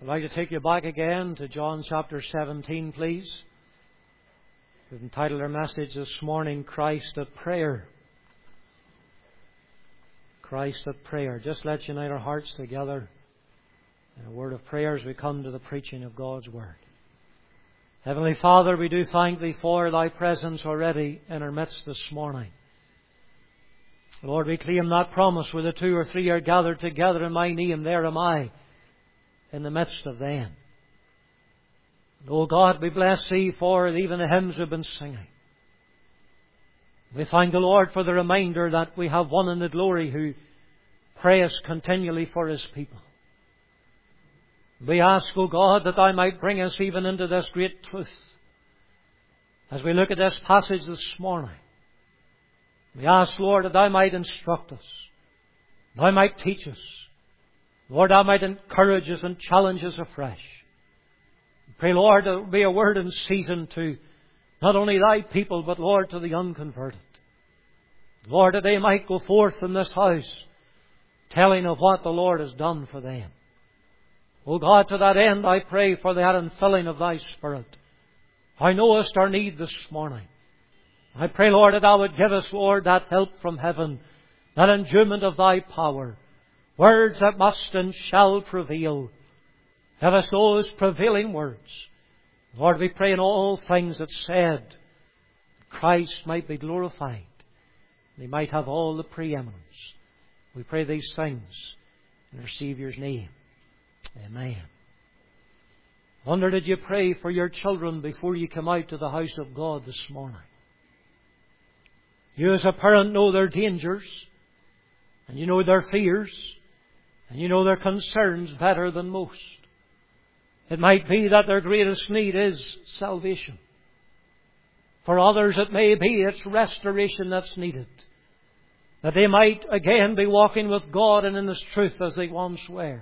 I'd like to take you back again to John chapter 17, please. We've entitled our message this morning, Christ at Prayer. Christ at Prayer. Just let's unite our hearts together in a word of prayer as we come to the preaching of God's Word. Heavenly Father, we do thank Thee for Thy presence already in our midst this morning. Lord, we claim that promise, where the 2 or 3 are gathered together in My name, there am I in the midst of them. And, oh God, we bless Thee for even the hymns we've been singing. We thank the Lord for the reminder that we have one in the glory who prays continually for His people. We ask, O God, that Thou might bring us even into this great truth as we look at this passage this morning. We ask, Lord, that Thou might instruct us, Thou might teach us, Lord, Thou might encourage us and challenge us afresh. We pray, Lord, there will be a word in season to not only Thy people, but, Lord, to the unconverted. Lord, that they might go forth from this house telling of what the Lord has done for them. O God, to that end I pray for that infilling of Thy Spirit. Thou knowest our need this morning. I pray, Lord, that Thou would give us, Lord, that help from heaven, that enduement of Thy power, words that must and shall prevail. Give us those prevailing words. Lord, we pray in all things that's said, Christ might be glorified, and He might have all the preeminence. We pray these things in our Saviour's name. Amen. I wonder, did you pray for your children before you come out to the house of God this morning? You as a parent know their dangers, and you know their fears, and you know their concerns better than most. It might be that their greatest need is salvation. For others it may be it's restoration that's needed, that they might again be walking with God and in His truth as they once were.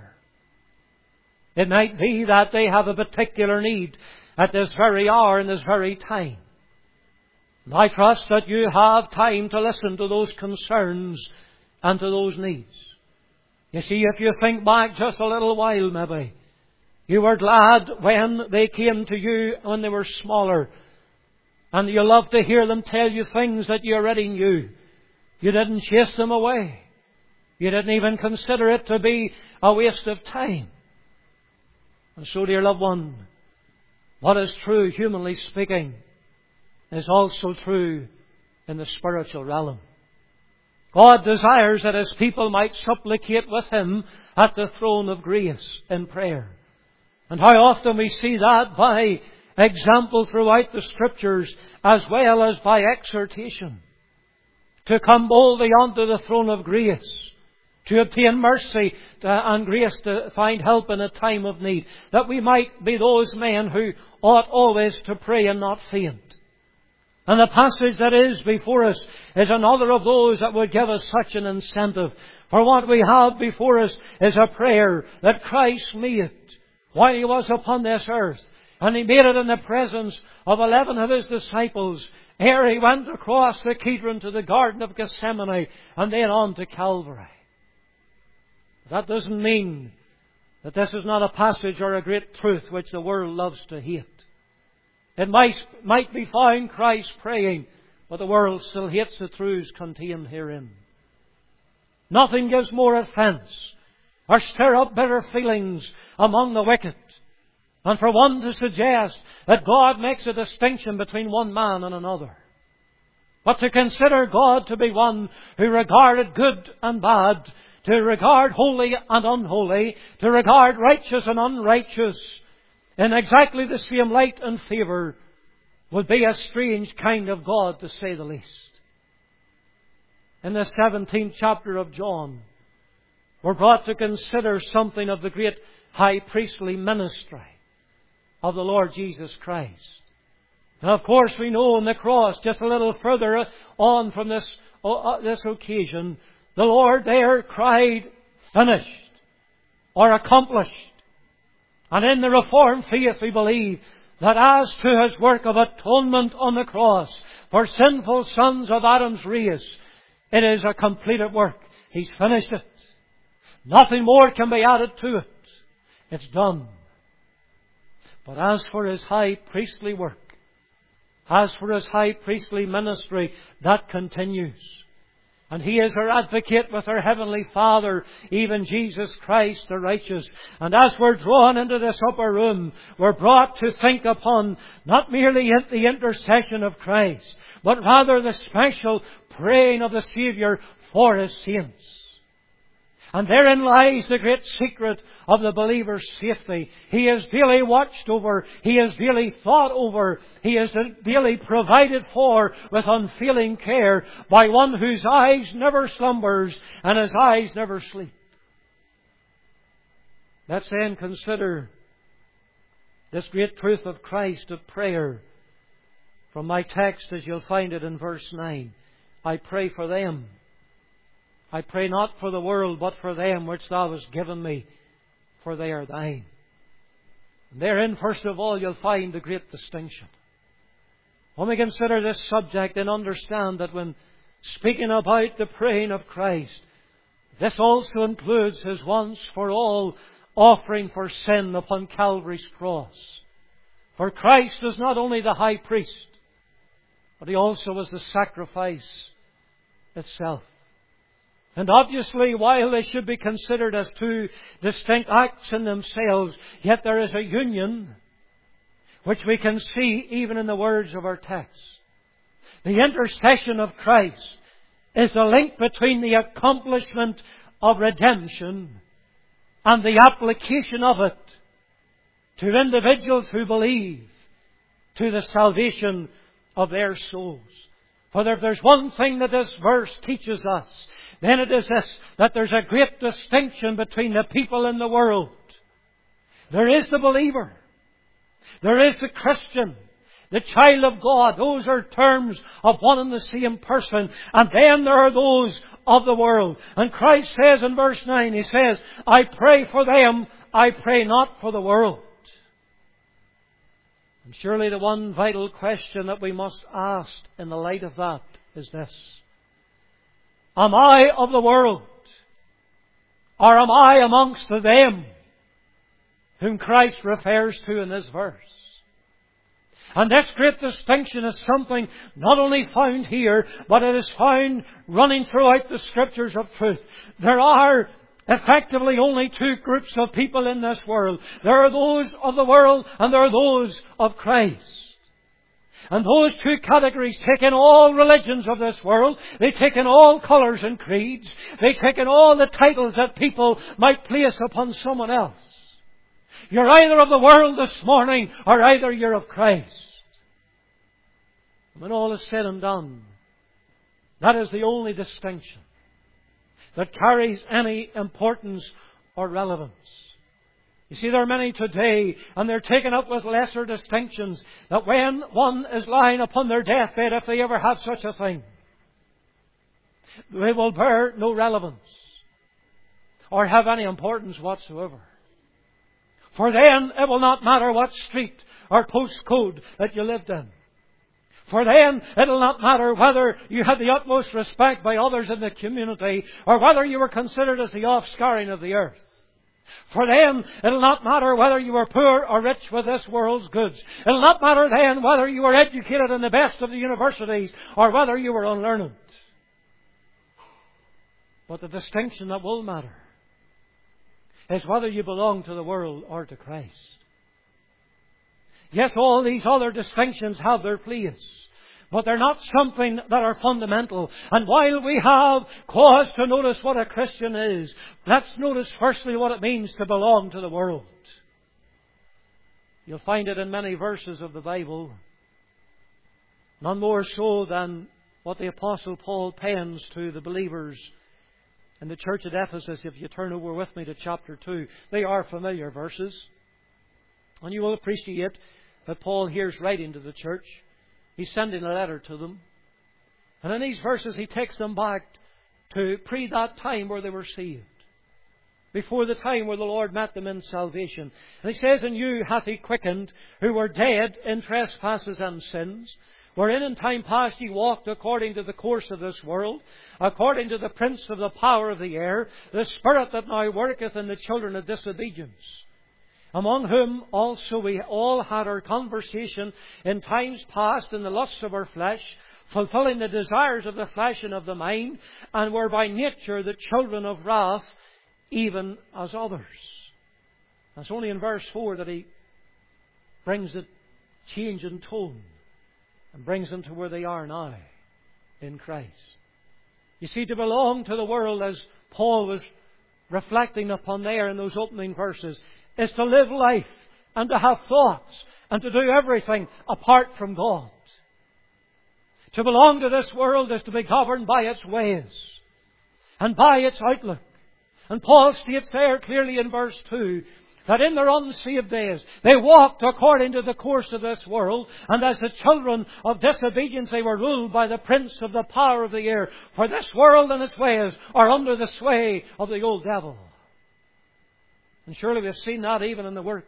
It might be that they have a particular need at this very hour and this very time. And I trust that you have time to listen to those concerns and to those needs. You see, if you think back just a little while maybe, you were glad when they came to you when they were smaller. And you loved to hear them tell you things that you already knew. You didn't chase them away. You didn't even consider it to be a waste of time. And so, dear loved one, what is true, humanly speaking, is also true in the spiritual realm. God desires that His people might supplicate with Him at the throne of grace in prayer. And how often we see that by example throughout the Scriptures as well as by exhortation. To come boldly unto the throne of grace, to obtain mercy and grace to find help in a time of need, that we might be those men who ought always to pray and not faint. And the passage that is before us is another of those that would give us such an incentive. For what we have before us is a prayer that Christ made while He was upon this earth. And He made it in the presence of 11 of His disciples ere He went across the Kidron to the Garden of Gethsemane and then on to Calvary. That doesn't mean that this is not a passage or a great truth which the world loves to hate. It might be found Christ praying, but the world still hates the truths contained herein. Nothing gives more offence or stir up bitter feelings among the wicked than for one to suggest that God makes a distinction between one man and another. But to consider God to be one who regarded good and bad, to regard holy and unholy, to regard righteous and unrighteous in exactly the same light and favour, would be a strange kind of God, to say the least. In the 17th chapter of John, we're brought to consider something of the great high priestly ministry of the Lord Jesus Christ. And of course we know on the cross, just a little further on from this occasion, the Lord there cried, finished, or accomplished. And in the Reformed faith we believe that as to His work of atonement on the cross for sinful sons of Adam's race, it is a completed work. He's finished it. Nothing more can be added to it. It's done. But as for His high priestly work, as for His high priestly ministry, that continues. And He is our advocate with our Heavenly Father, even Jesus Christ the righteous. And as we're drawn into this upper room, we're brought to think upon not merely the intercession of Christ, but rather the special praying of the Saviour for His saints. And therein lies the great secret of the believer's safety. He is daily watched over. He is daily thought over. He is daily provided for with unfailing care by one whose eyes never slumbers and His eyes never sleep. Let's then consider this great truth of Christ of prayer. From my text, as you'll find it in verse 9, I pray for them. I pray not for the world, but for them which Thou hast given me, for they are Thine. And therein, first of all, you'll find the great distinction. When we consider this subject and understand that when speaking about the praying of Christ, this also includes His once for all offering for sin upon Calvary's cross. For Christ is not only the high priest, but He also is the sacrifice itself. And obviously, while they should be considered as two distinct acts in themselves, yet there is a union which we can see even in the words of our text. The intercession of Christ is the link between the accomplishment of redemption and the application of it to individuals who believe, to the salvation of their souls. For if there's one thing that this verse teaches us, then it is this, that there's a great distinction between the people in the world. There is the believer. There is the Christian, the child of God. Those are terms of one and the same person. And then there are those of the world. And Christ says in verse 9, He says, I pray for them, I pray not for the world. And surely the one vital question that we must ask in the light of that is this. Am I of the world? Or am I amongst them whom Christ refers to in this verse? And this great distinction is something not only found here, but it is found running throughout the Scriptures of truth. There are effectively only two groups of people in this world. There are those of the world and there are those of Christ. And those two categories take in all religions of this world. They take in all colours and creeds. They take in all the titles that people might place upon someone else. You're either of the world this morning or either you're of Christ. When all is said and done, that is the only distinction that carries any importance or relevance. You see, there are many today, and they're taken up with lesser distinctions, that when one is lying upon their deathbed, if they ever have such a thing, they will bear no relevance or have any importance whatsoever. For then it will not matter what street or postcode that you lived in. For then it will not matter whether you had the utmost respect by others in the community or whether you were considered as the offscouring of the earth. For then it will not matter whether you were poor or rich with this world's goods. It will not matter then whether you were educated in the best of the universities or whether you were unlearned. But the distinction that will matter is whether you belong to the world or to Christ. Yes, all these other distinctions have their place, but they're not something that are fundamental. And while we have cause to notice what a Christian is, let's notice firstly what it means to belong to the world. You'll find it in many verses of the Bible, none more so than what the Apostle Paul pens to the believers in the church at Ephesus. If you turn over with me to chapter 2, they are familiar verses. And you will appreciate that Paul here is writing to the church. He's sending a letter to them. And in these verses he takes them back to pre that time where they were saved. Before the time where the Lord met them in salvation. And he says, "And you hath He quickened, who were dead in trespasses and sins, wherein in time past ye walked according to the course of this world, according to the prince of the power of the air, the spirit that now worketh in the children of disobedience. among whom also we all had our conversation in times past in the lusts of our flesh, fulfilling the desires of the flesh and of the mind, and were by nature the children of wrath, even as others. It's only in verse 4 that he brings a change in tone and brings them to where they are now in Christ. You see, to belong to the world, as Paul was reflecting upon there in those opening verses, is to live life and to have thoughts and to do everything apart from God. To belong to this world is to be governed by its ways and by its outlook. And Paul states there clearly in verse 2 that in their unsaved days they walked according to the course of this world, and as the children of disobedience they were ruled by the prince of the power of the air. For this world and its ways are under the sway of the old devil. And surely we've seen that even in the work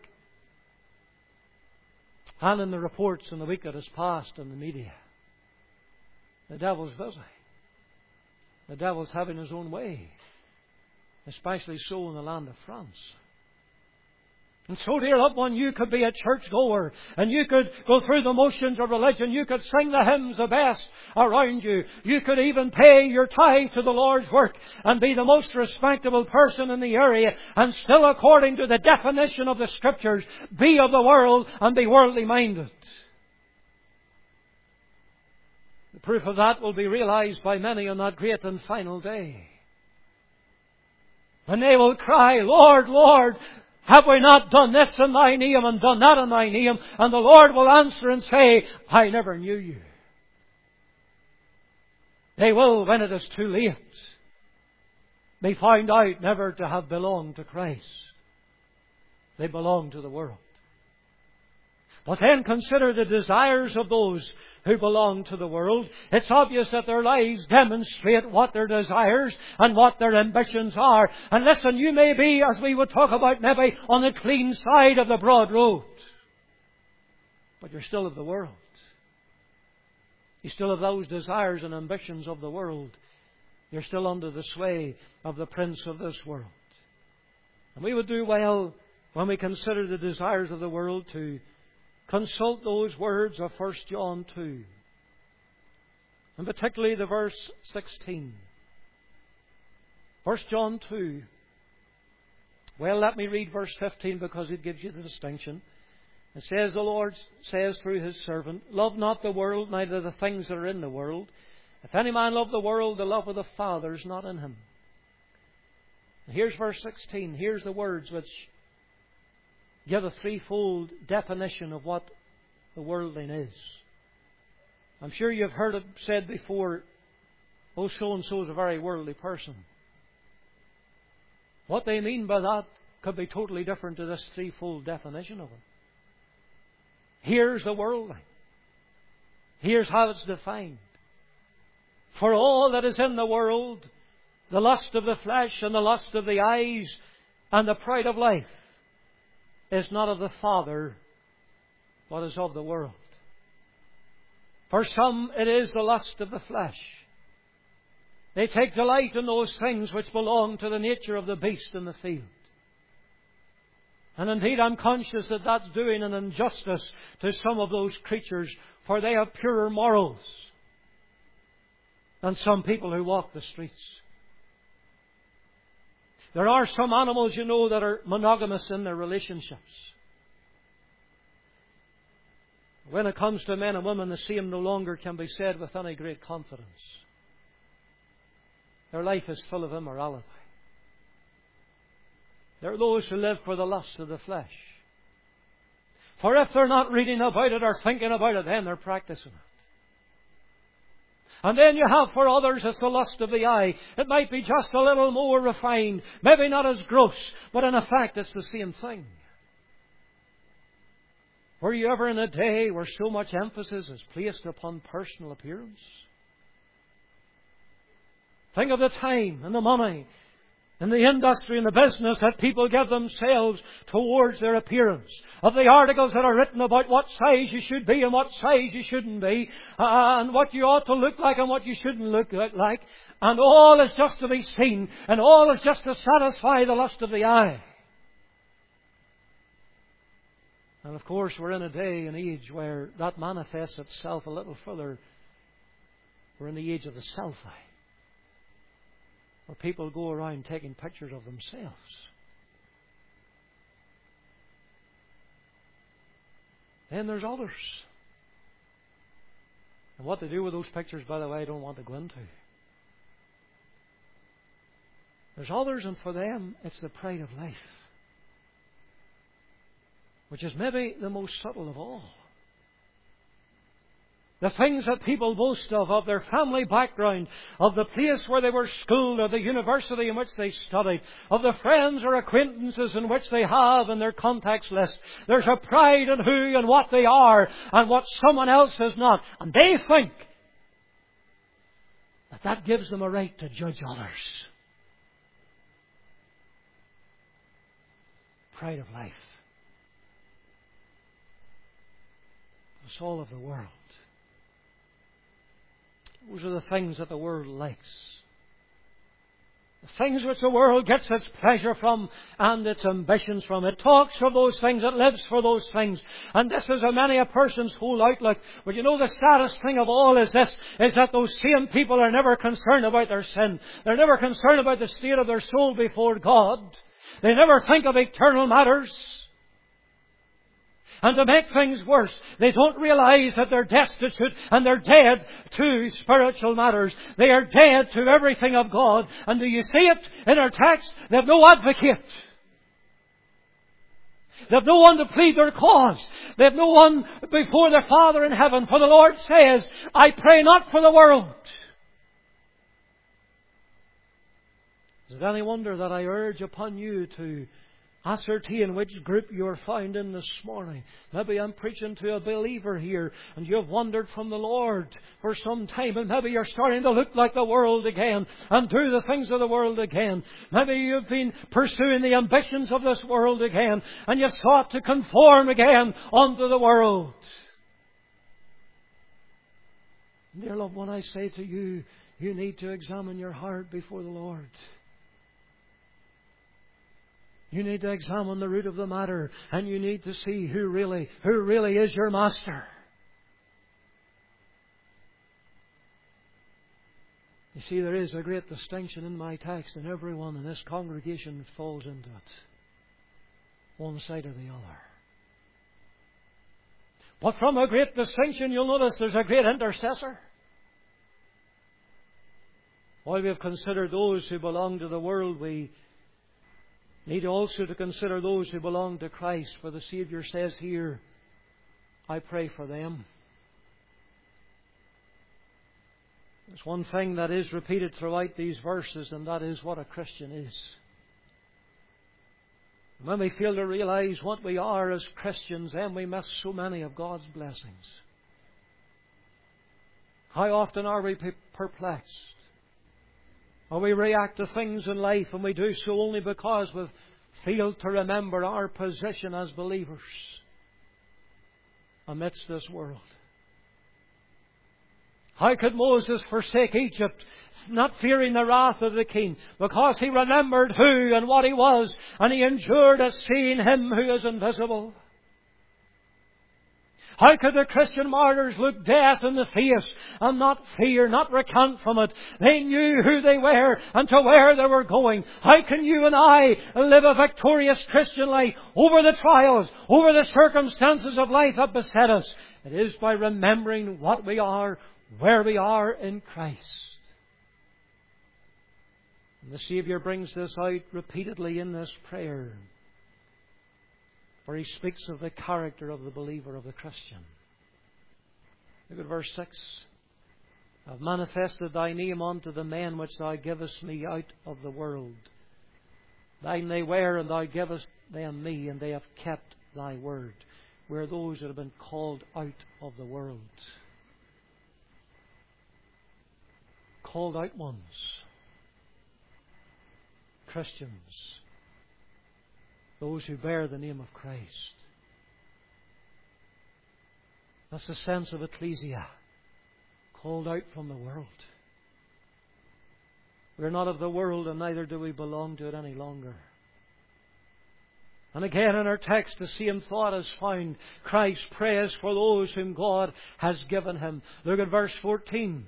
and in the reports in the week that has passed in the media. The devil's busy. The devil's having his own way, especially so in the land of France. And so, dear loved one, you could be a churchgoer and you could go through the motions of religion. You could sing the hymns the best around you. You could even pay your tithe to the Lord's work and be the most respectable person in the area, and still, according to the definition of the Scriptures, be of the world and be worldly minded. The proof of that will be realized by many on that great and final day, when they will cry, Lord, Lord, have we not done this in thy name and done that in thy name? And the Lord will answer and say, I never knew you. They will, when it is too late, be found out never to have belonged to Christ. They belong to the world. But then consider the desires of those who belong to the world. It's obvious that their lives demonstrate what their desires and what their ambitions are. And listen, you may be, as we would talk about, maybe on the clean side of the broad road, but you're still of the world. You still have those desires and ambitions of the world. You're still under the sway of the prince of this world. And we would do well, when we consider the desires of the world, to consult those words of 1 John 2. And particularly the verse 16. 1 John 2. Well, let me read verse 15 because it gives you the distinction. It says, the Lord says through His servant, love not the world, neither the things that are in the world. If any man love the world, the love of the Father is not in him. And here's verse 16. Here's the words which give a threefold definition of what the worldling is. I'm sure you've heard it said before, oh, so-and-so is a very worldly person. What they mean by that could be totally different to this threefold definition of it. Here's the worldling. Here's how it's defined. For all that is in the world, the lust of the flesh and the lust of the eyes and the pride of life, is not of the Father, but is of the world. For some it is the lust of the flesh. They take delight in those things which belong to the nature of the beast in the field. And indeed I'm conscious that that's doing an injustice to some of those creatures, for they have purer morals than some people who walk the streets. There are some animals, you know, that are monogamous in their relationships. When it comes to men and women, the same no longer can be said with any great confidence. Their life is full of immorality. There are those who live for the lust of the flesh. For if they're not reading about it or thinking about it, then they're practicing it. And then you have for others, it's the lust of the eye. It might be just a little more refined, maybe not as gross, but in effect it's the same thing. Were you ever in a day where so much emphasis is placed upon personal appearance? Think of the time and the money and the industry and the business that people give themselves towards their appearance. Of the articles that are written about what size you should be and what size you shouldn't be, and what you ought to look like and what you shouldn't look like. And all is just to be seen, and all is just to satisfy the lust of the eye. And of course, we're in a day and age where that manifests itself a little further. We're in the age of the selfie, where people go around taking pictures of themselves. Then there's others. And what they do with those pictures, by the way, I don't want to go into. There's others, and for them, it's the pride of life, which is maybe the most subtle of all. The things that people boast of their family background, of the place where they were schooled, or the university in which they studied, of the friends or acquaintances in which they have in their contacts list. There's a pride in who and what they are and what someone else is not. And they think that gives them a right to judge others. Pride of life. It's all of the world. Those are the things that the world likes. The things which the world gets its pleasure from and its ambitions from. It talks of those things. It lives for those things. And this is many a person's whole outlook. But you know, the saddest thing of all is this, is that those same people are never concerned about their sin. They're never concerned about the state of their soul before God. They never think of eternal matters. And to make things worse, they don't realize that they're destitute and they're dead to spiritual matters. They are dead to everything of God. And do you see it in our text? They have no advocate. They have no one to plead their cause. They have no one before their Father in heaven. For the Lord says, I pray not for the world. Is it any wonder that I urge upon you to ascertain which group you are found in this morning? Maybe I'm preaching to a believer here and you have wandered from the Lord for some time, and maybe you're starting to look like the world again and do the things of the world again. Maybe you've been pursuing the ambitions of this world again and you've sought to conform again unto the world. Dear loved one, I say to you, you need to examine your heart before the Lord. You need to examine the root of the matter, and you need to see who really is your master. You see, there is a great distinction in my text, and everyone in this congregation falls into it, one side or the other. But from a great distinction, you'll notice there's a great intercessor. While we have considered those who belong to the world, we need also to consider those who belong to Christ. For the Saviour says here, I pray for them. There's one thing that is repeated throughout these verses, and that is what a Christian is. When we fail to realize what we are as Christians, then we miss so many of God's blessings. How often are we perplexed? Or we react to things in life, and we do so only because we've failed to remember our position as believers amidst this world. How could Moses forsake Egypt, not fearing the wrath of the king? Because he remembered who and what he was, and he endured as seeing Him who is invisible. How could the Christian martyrs look death in the face and not fear, not recant from it? They knew who they were and to where they were going. How can you and I live a victorious Christian life over the trials, over the circumstances of life that beset us? It is by remembering what we are, where we are in Christ. And the Saviour brings this out repeatedly in this prayer, where He speaks of the character of the believer, of the Christian. Look at verse 6. I've manifested Thy name unto the men which Thou givest me out of the world. Thine they were, and Thou givest them me, and they have kept Thy word. We're those that have been called out of the world. Called out ones. Christians. Those who bear the name of Christ. That's the sense of ecclesia. Called out from the world. We're not of the world, and neither do we belong to it any longer. And again in our text the same thought is found. Christ prays for those whom God has given Him. Look at verse 14.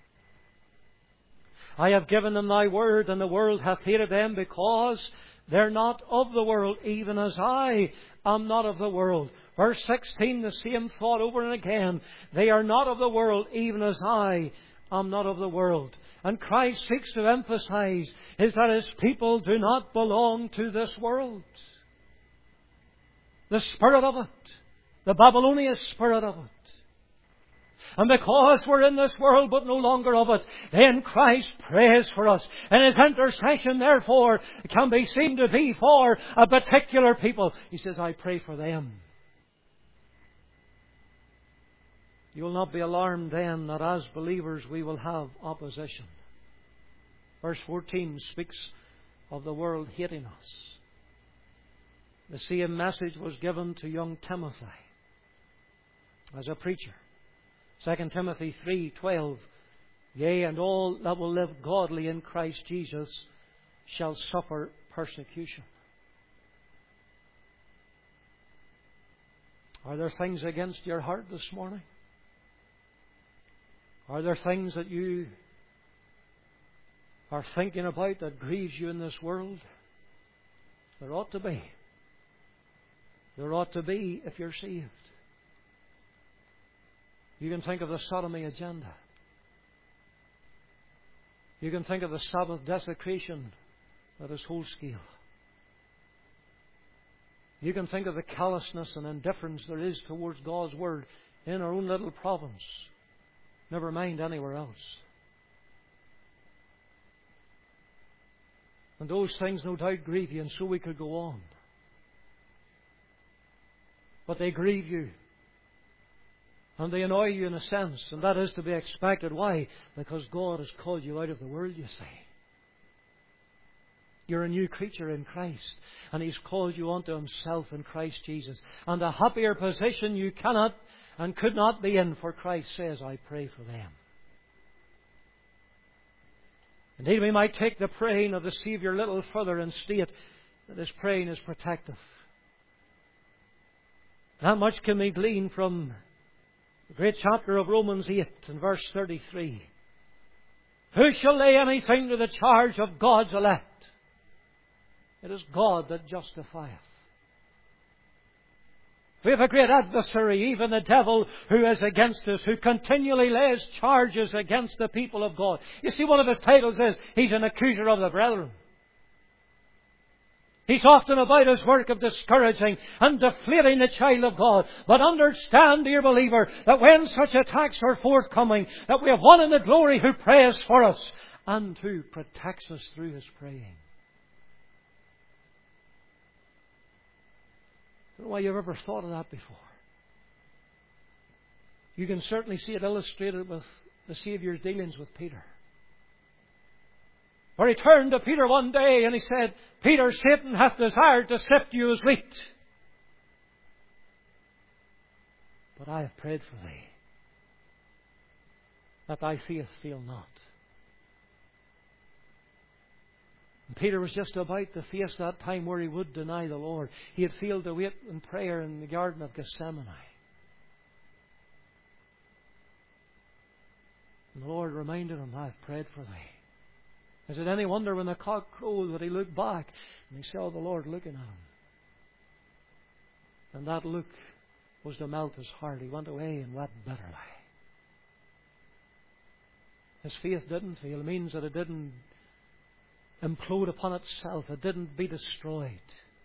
I have given them thy word, and the world hath hated them, because they're not of the world, even as I am not of the world. Verse 16, the same thought over and again. They are not of the world, even as I am not of the world. And Christ seeks to emphasize is that His people do not belong to this world. The spirit of it, the Babylonian spirit of it. And because we're in this world but no longer of it, then Christ prays for us. And His intercession, therefore, can be seen to be for a particular people. He says, I pray for them. You will not be alarmed then that as believers we will have opposition. Verse 14 speaks of the world hating us. The same message was given to young Timothy as a preacher. 2 Timothy 3:12, yea, and all that will live godly in Christ Jesus shall suffer persecution. Are there things against your heart this morning? Are there things that you are thinking about that grieves you in this world? There ought to be. There ought to be if you're saved. You can think of the sodomy agenda. You can think of the Sabbath desecration that is whole scale. You can think of the callousness and indifference there is towards God's Word in our own little province. Never mind anywhere else. And those things no doubt grieve you, and so we could go on. But they grieve you. And they annoy you in a sense, and that is to be expected. Why? Because God has called you out of the world, you see. You're a new creature in Christ, and He's called you unto Himself in Christ Jesus. And a happier position you cannot and could not be in, for Christ says, I pray for them. Indeed, we might take the praying of the Saviour a little further and state that His praying is protective. That much can be gleaned from the great chapter of Romans 8 and verse 33. Who shall lay anything to the charge of God's elect? It is God that justifieth. We have a great adversary, even the devil, who is against us, who continually lays charges against the people of God. You see, one of his titles is, he's an accuser of the brethren. He's often about his work of discouraging and deflating the child of God. But understand, dear believer, that when such attacks are forthcoming, that we have one in the glory who prays for us and who protects us through His praying. I don't know why you've ever thought of that before. You can certainly see it illustrated with the Saviour's dealings with Peter. For He turned to Peter one day and He said, Peter, Satan hath desired to sift you as wheat. But I have prayed for thee, that thy faith fail not. And Peter was just about to face that time where he would deny the Lord. He had failed to wait in prayer in the Garden of Gethsemane. And the Lord reminded him, I have prayed for thee. Is it any wonder when the cock crowed that he looked back and he saw the Lord looking at him? And that look was to melt his heart. He went away and wept bitterly. His faith didn't fail. It means that it didn't implode upon itself. It didn't be destroyed.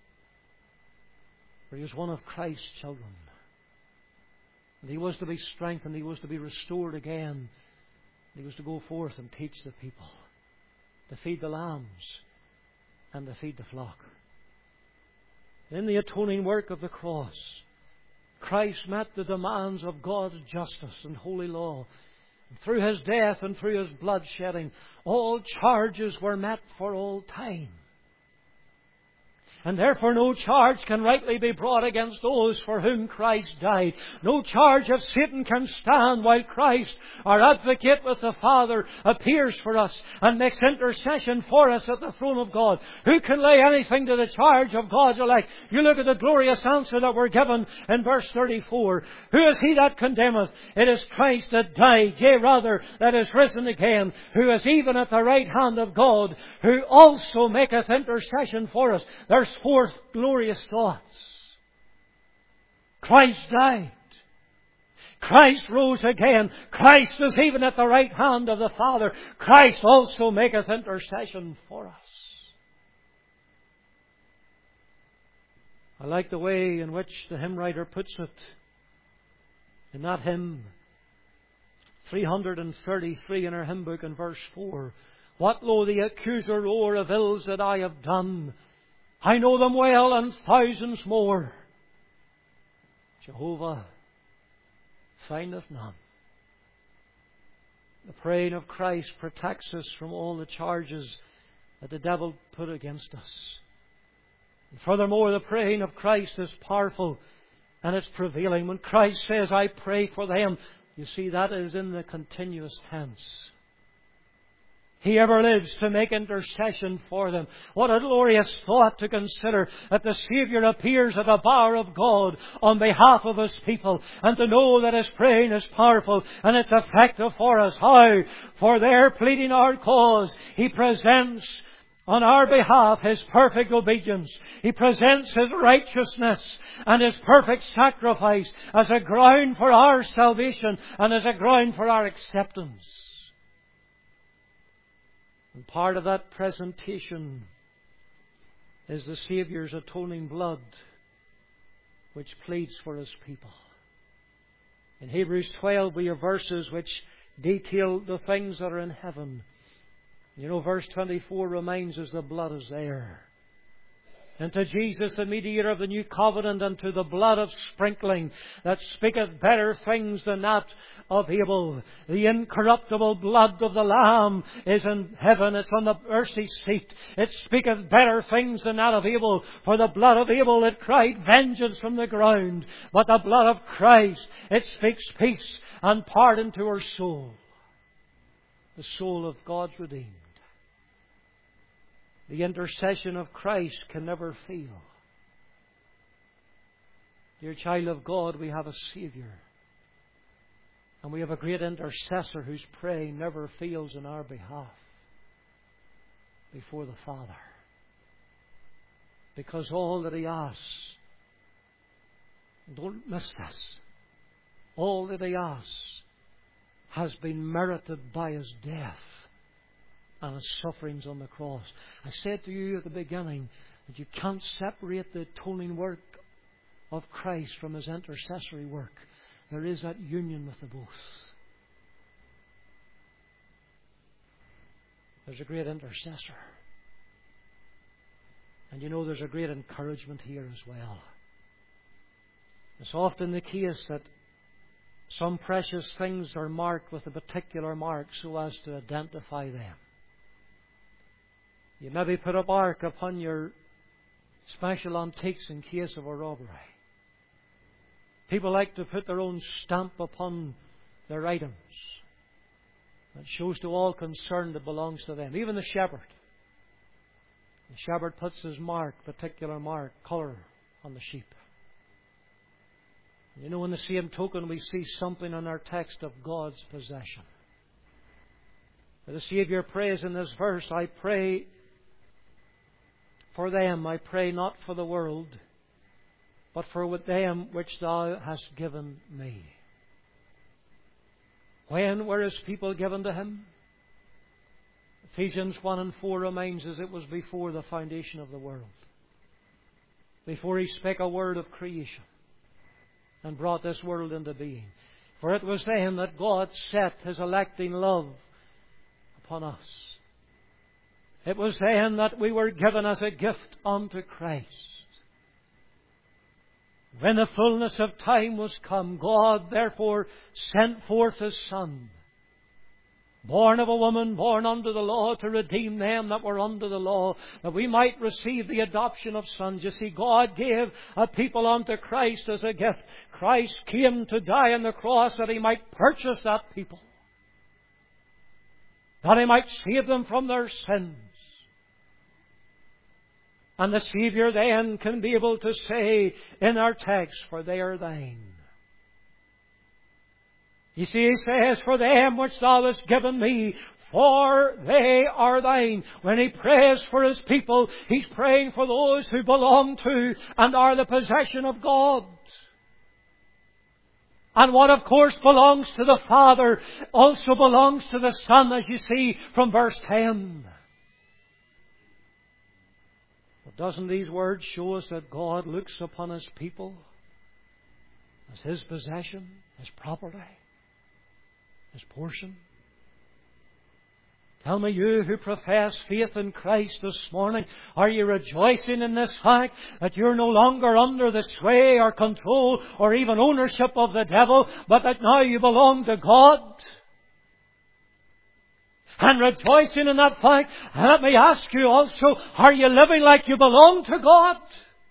For he was one of Christ's children. And he was to be strengthened. He was to be restored again. He was to go forth and teach the people, to feed the lambs and to feed the flock. In the atoning work of the cross, Christ met the demands of God's justice and holy law. Through His death and through His blood shedding, all charges were met for all time. And therefore no charge can rightly be brought against those for whom Christ died. No charge of Satan can stand while Christ, our advocate with the Father, appears for us and makes intercession for us at the throne of God. Who can lay anything to the charge of God's elect? You look at the glorious answer that we're given in verse 34. Who is he that condemneth? It is Christ that died, yea rather, that is risen again, who is even at the right hand of God, who also maketh intercession for us. There's four glorious thoughts. Christ died. Christ rose again. Christ is even at the right hand of the Father. Christ also maketh intercession for us. I like the way in which the hymn writer puts it in that hymn 333 in our hymn book in verse 4. What lo the accuser roar of ills that I have done? I know them well and thousands more. Jehovah findeth none. The praying of Christ protects us from all the charges that the devil put against us. And furthermore, the praying of Christ is powerful and it's prevailing. When Christ says, I pray for them, you see that is in the continuous tense. He ever lives to make intercession for them. What a glorious thought to consider that the Saviour appears at the bar of God on behalf of His people, and to know that His praying is powerful and it's effective for us. How? For there pleading our cause, He presents on our behalf His perfect obedience. He presents His righteousness and His perfect sacrifice as a ground for our salvation and as a ground for our acceptance. And part of that presentation is the Saviour's atoning blood, which pleads for His people. In Hebrews 12 we have verses which detail the things that are in heaven. You know, verse 24 reminds us the blood is there. And to Jesus, the mediator of the new covenant, and to the blood of sprinkling that speaketh better things than that of Abel. The incorruptible blood of the Lamb is in heaven. It's on the mercy seat. It speaketh better things than that of Abel. For the blood of Abel, it cried vengeance from the ground. But the blood of Christ, it speaks peace and pardon to our soul. The soul of God's redeemed. The intercession of Christ can never fail. Dear child of God, we have a Saviour. And we have a great intercessor whose praying never fails in our behalf before the Father. Because all that He asks, don't miss this, all that He asks has been merited by His death and His sufferings on the cross. I said to you at the beginning that you can't separate the atoning work of Christ from His intercessory work. There is that union with the both. There's a great intercessor. And you know there's a great encouragement here as well. It's often the case that some precious things are marked with a particular mark so as to identify them. You maybe put a mark upon your special antiques in case of a robbery. People like to put their own stamp upon their items. It shows to all concerned it belongs to them. Even the shepherd. The shepherd puts his mark, particular mark, colour on the sheep. You know, in the same token we see something in our text of God's possession. The Saviour prays in this verse, I pray for them, I pray not for the world, but for them which Thou hast given me. When were His people given to Him? Ephesians 1 and 4 reminds us it was before the foundation of the world. Before He spake a word of creation and brought this world into being. For it was then that God set His electing love upon us. It was then that we were given as a gift unto Christ. When the fullness of time was come, God therefore sent forth His Son, born of a woman, born under the law, to redeem them that were under the law, that we might receive the adoption of sons. You see, God gave a people unto Christ as a gift. Christ came to die on the cross that He might purchase that people, that He might save them from their sins. And the Saviour then can be able to say in our text, for they are thine. You see, He says, for them which Thou hast given me, for they are thine. When He prays for His people, He's praying for those who belong to and are the possession of God. And what of course belongs to the Father also belongs to the Son, as you see from verse 10. But doesn't these words show us that God looks upon His people as His possession, His property, His portion? Tell me, you who profess faith in Christ this morning, are you rejoicing in this fact that you're no longer under the sway or control or even ownership of the devil, but that now you belong to God? And rejoicing in that fact, let me ask you also, are you living like you belong to God?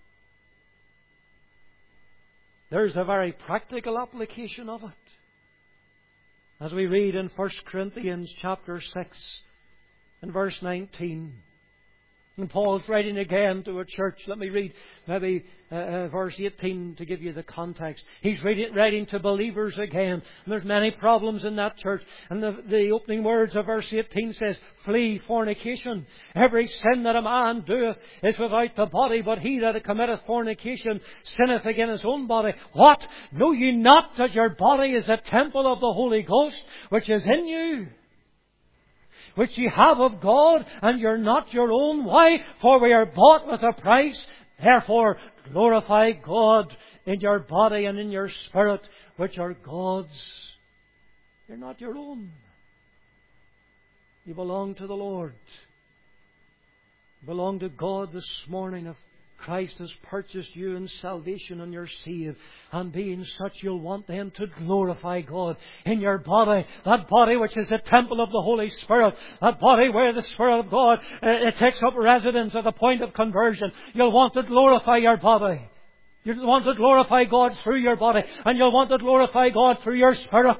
There's a very practical application of it. As we read in 1 Corinthians chapter 6 and verse 19. And Paul's writing again to a church. Let me read maybe verse 18 to give you the context. He's writing to believers again. And there's many problems in that church. And the opening words of verse 18 says, flee fornication. Every sin that a man doeth is without the body, but he that committeth fornication sinneth against his own body. What? Know ye not that your body is a temple of the Holy Ghost, which is in you, which ye have of God, and you're not your own? Why? For we are bought with a price. Therefore, glorify God in your body and in your spirit, which are God's. You're not your own. You belong to the Lord. You belong to God this morning. If Christ has purchased you in salvation and you're saved, and being such, you'll want then to glorify God in your body, that body which is the temple of the Holy Spirit, that body where the Spirit of God it takes up residence at the point of conversion. You'll want to glorify your body. You'll want to glorify God through your body, and you'll want to glorify God through your spirit.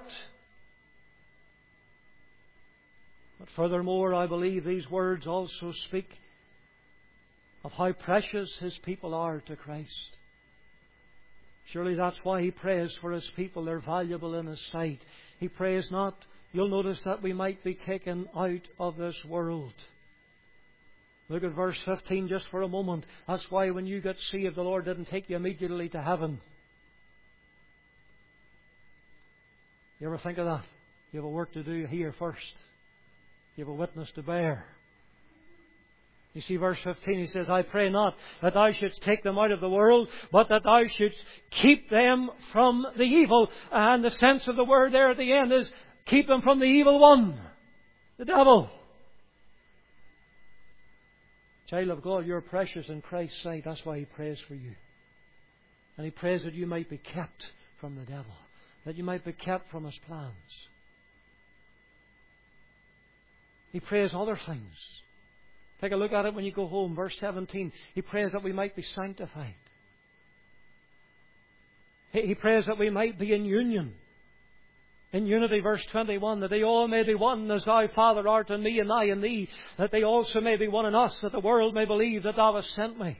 But furthermore, I believe these words also speak of how precious His people are to Christ. Surely that's why He prays for His people. They're valuable in His sight. He prays not, you'll notice, that we might be taken out of this world. Look at verse 15 just for a moment. That's why when you got saved, the Lord didn't take you immediately to heaven. You ever think of that? You have a work to do here first. You have a witness to bear. You see, verse 15, he says, I pray not that thou shouldst take them out of the world, but that thou shouldst keep them from the evil. And the sense of the word there at the end is, keep them from the evil one, the devil. Child of God, you're precious in Christ's sight. That's why He prays for you. And He prays that you might be kept from the devil, that you might be kept from his plans. He prays other things. Take a look at it when you go home. Verse 17. He prays that we might be sanctified. He prays that we might be in union. In unity, verse 21, that they all may be one, as Thou, Father, art in me, and I in Thee, that they also may be one in us, that the world may believe that Thou hast sent me.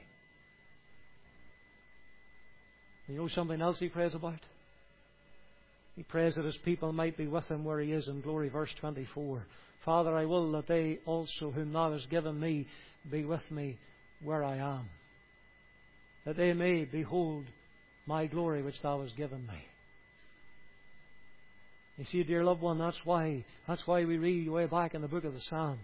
You know something else He prays about? He prays that His people might be with Him where He is in glory. Verse 24. Father, I will that they also whom Thou hast given me be with me where I am, that they may behold my glory which Thou hast given me. You see, dear loved one, that's why we read way back in the book of the Psalms.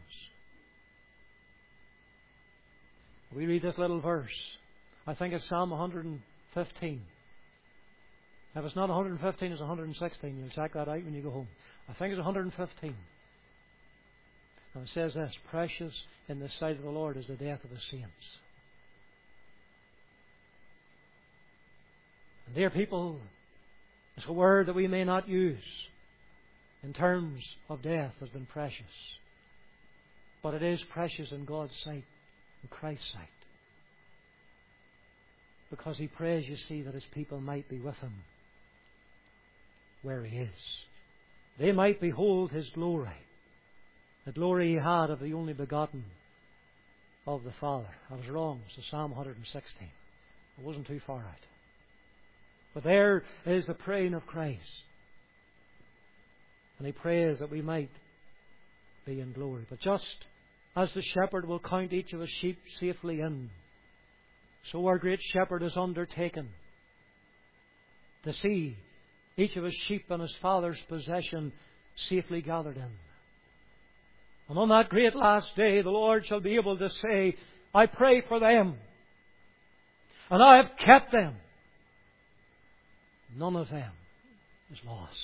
We read this little verse. I think it's Psalm 115. If it's not 115, it's 116. You'll check that out when you go home. I think it's 115. And it says this, precious in the sight of the Lord is the death of the saints. And dear people, it's a word that we may not use. in terms of death has been precious. But it is precious in God's sight, in Christ's sight. Because He prays, you see, that His people might be with Him where He is. They might behold His glory, the glory He had of the only begotten of the Father. I was wrong. It's Psalm 116. I wasn't too far out. But there is the praying of Christ. And He prays that we might be in glory. But just as the shepherd will count each of His sheep safely in, so our great shepherd is undertaken to see each of His sheep in His Father's possession safely gathered in. And on that great last day, the Lord shall be able to say, I pray for them, and I have kept them. None of them is lost.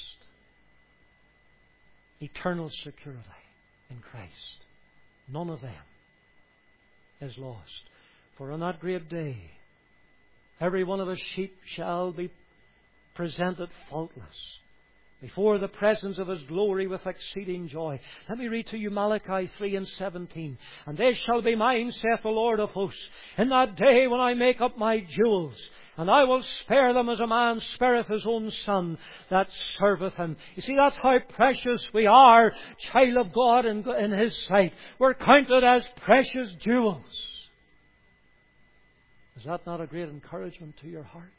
Eternal security in Christ. None of them is lost. For on that great day, every one of His sheep shall be presented faultless before the presence of His glory with exceeding joy. Let me read to you Malachi 3:17. And they shall be mine, saith the Lord of hosts, in that day when I make up my jewels, and I will spare them as a man spareth his own son that serveth him. You see, that's how precious we are, child of God, in His sight. We're counted as precious jewels. Is that not a great encouragement to your heart?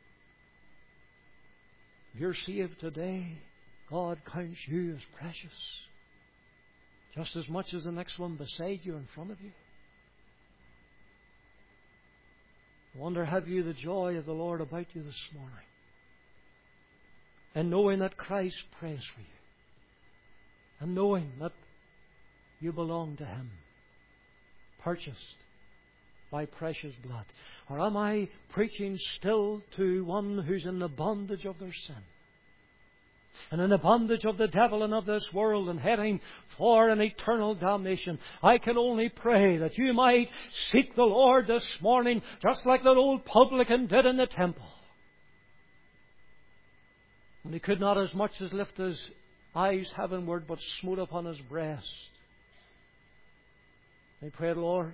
If you're saved today, God counts you as precious, just as much as the next one beside you, in front of you. I wonder, have you the joy of the Lord about you this morning? And knowing that Christ prays for you, and knowing that you belong to Him, purchased by precious blood? Or am I preaching still to one who's in the bondage of their sin, and in the bondage of the devil and of this world, and heading for an eternal damnation? I can only pray that you might seek the Lord this morning, just like that old publican did in the temple. And he could not as much as lift his eyes heavenward, but smote upon his breast. He prayed, Lord,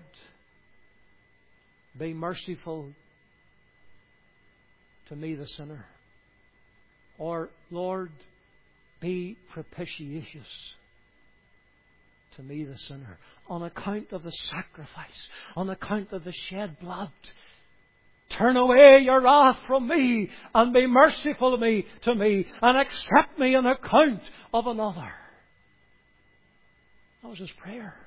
be merciful to me, the sinner. Or, Lord, be propitious to me, the sinner. On account of the sacrifice, on account of the shed blood, turn away your wrath from me and be merciful to me and accept me on account of another. That was his prayer.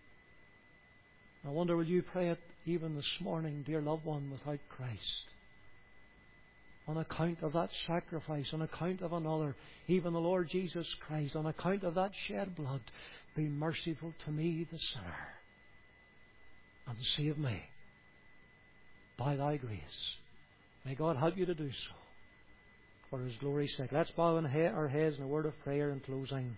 I wonder, will you pray it even this morning, dear loved one, without Christ? On account of that sacrifice, on account of another, even the Lord Jesus Christ, on account of that shed blood, be merciful to me, the sinner, and save me by Thy grace. May God help you to do so for His glory's sake. Let's bow our heads in a word of prayer in closing.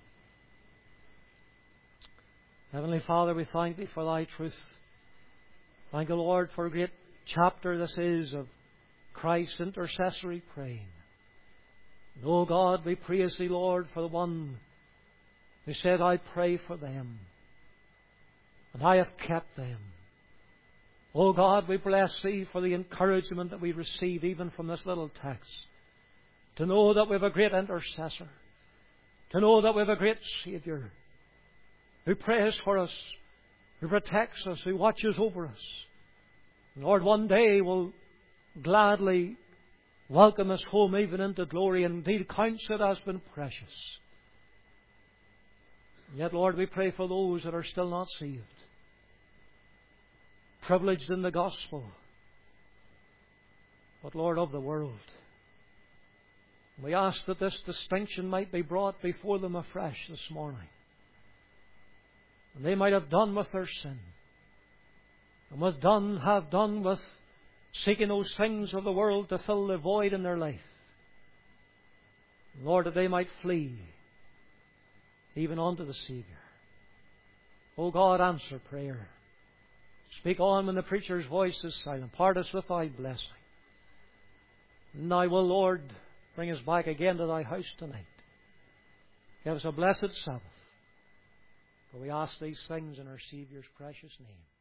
Heavenly Father, we thank Thee for Thy truth. Thank you, Lord, for a great chapter this is of Christ's intercessory praying. And, oh God, we praise Thee, Lord, for the one who said, I pray for them, and I have kept them. Oh God, we bless Thee for the encouragement that we receive even from this little text. To know that we have a great intercessor. To know that we have a great Saviour who prays for us, who protects us, who watches over us. Lord, one day will gladly welcome us home even into glory, and indeed counts it as been precious. And yet, Lord, we pray for those that are still not saved, privileged in the gospel, but Lord, of the world. We ask that this distinction might be brought before them afresh this morning. And they might have done with their sin, and have done with seeking those things of the world to fill the void in their life. Lord, that they might flee even unto the Saviour. O God, answer prayer. Speak on when the preacher's voice is silent. Part us with Thy blessing. Now will, Lord, bring us back again to Thy house tonight. Give us a blessed Sabbath. For we ask these things in our Saviour's precious name.